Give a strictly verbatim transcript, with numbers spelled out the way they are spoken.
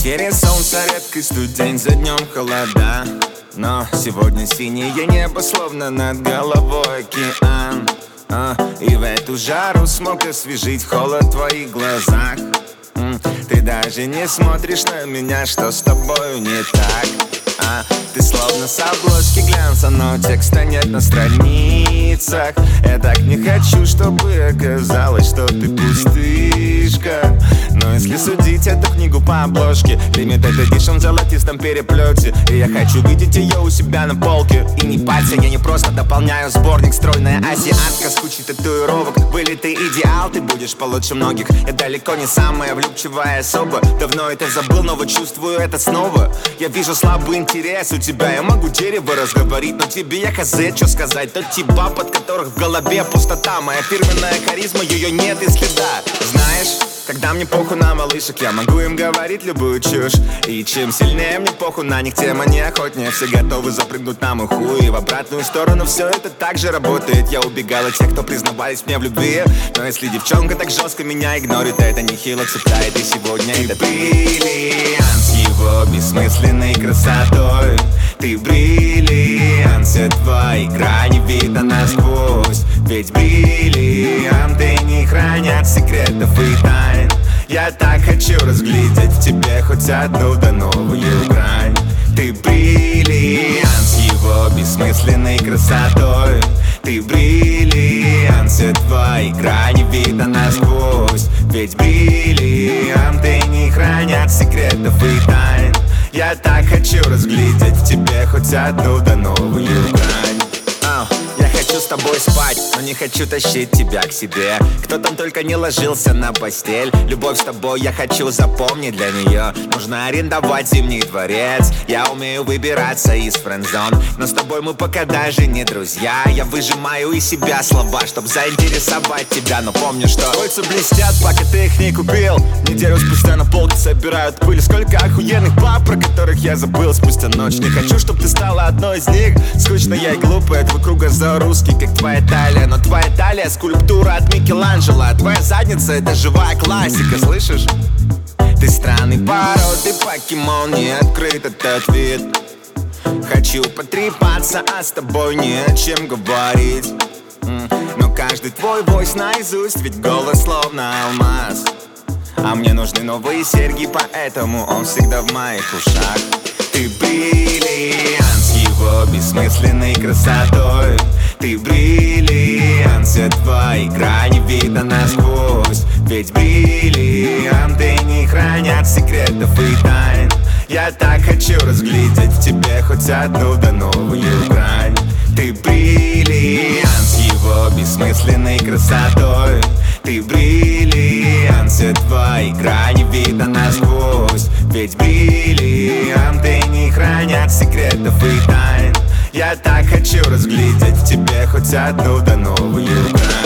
вечере солнце, редкость студень, за днем холода. Но сегодня синее небо, словно над головой океан. а, И в эту жару смог освежить холод в твоих глазах. М, Ты даже не смотришь на меня, что с тобою не так. а, Ты словно с обложки глянца, но текста нет на страницах. Я так не хочу, чтобы оказалось, что ты пустышка. Но если судить эту книгу по обложке, limited edition в золотистом переплете, и я хочу видеть ее у себя на полке. И не пальцы, я не просто дополняю сборник. Стройная азиатка с кучей татуировок, вылитый идеал, ты будешь получше многих. Я далеко не самая влюбчивая особа, давно это забыл, но вот чувствую это снова. Я вижу слабый интерес у тебя, я могу дерево разговорить, но тебе я хз, что сказать. Тот тип баб, от которых в голове пустота. Моя фирменная харизма, ее нет и следа. Знаешь, когда мне похуй на малышек, я могу им говорить любую чушь. И чем сильнее мне похуй на них, тем они охотнее. Все готовы запрыгнуть на мой хуй. И в обратную сторону все это так же работает. Я убегал от тех, кто признавались мне в любви. Но если девчонка так жестко меня игнорит, это нехило цепляет. И сегодня ты бриллиант с его бессмысленной красотой. Ты бриллиант, все твои грани видно насквозь. Ведь бриллианты не хранят секретов и тайн. Я так хочу разглядеть в тебе хоть одну да новую грань. Ты бриллиант с его бессмысленной красотой. Ты бриллиант, все твои грани видно насквозь. Ведь бриллианты не хранят секретов и тайн. Я так хочу разглядеть в тебе хоть одну да новую грань. Я хочу с тобой спать, но не хочу тащить тебя к себе. Кто там только не ложился на постель. Любовь с тобой я хочу запомнить, для нее нужно арендовать Зимний дворец. Я умею выбираться из френдзон, но с тобой мы пока даже не друзья. Я выжимаю из себя слова, чтоб заинтересовать тебя. Но помню, что кольца блестят, пока ты их не купил. Неделю спустя на полке собирают пыль. Сколько охуенных баб, про которых я забыл спустя ночь. Не хочу, чтоб ты стала одной из них. Скучная и глупая, твой кругозор-русский, как твоя талия. Но твоя талия — скульптура от Микеланджело, а твоя задница — это живая классика, слышишь? Ты странный породы покемон, не открыт этот вид. Хочу потрепаться, а с тобой не о чем говорить. Но каждый твой войс наизусть, ведь голос словно алмаз. А мне нужны новые серьги, поэтому он всегда в моих ушах. Ты бриллиант с его бессмысленной красотой. Ты бриллиант, все твои грани видно насквозь. Ведь бриллианты не хранят секретов и тайн. Я так хочу разглядеть в тебе хоть одну да новую грань. Ты бриллиант с его бессмысленной красотой. Ты бриллиант, все твои грани видно насквозь. Ведь бриллианты не хранят секретов и тайн. Я так хочу разглядеть в тебе хоть одну да новую грань.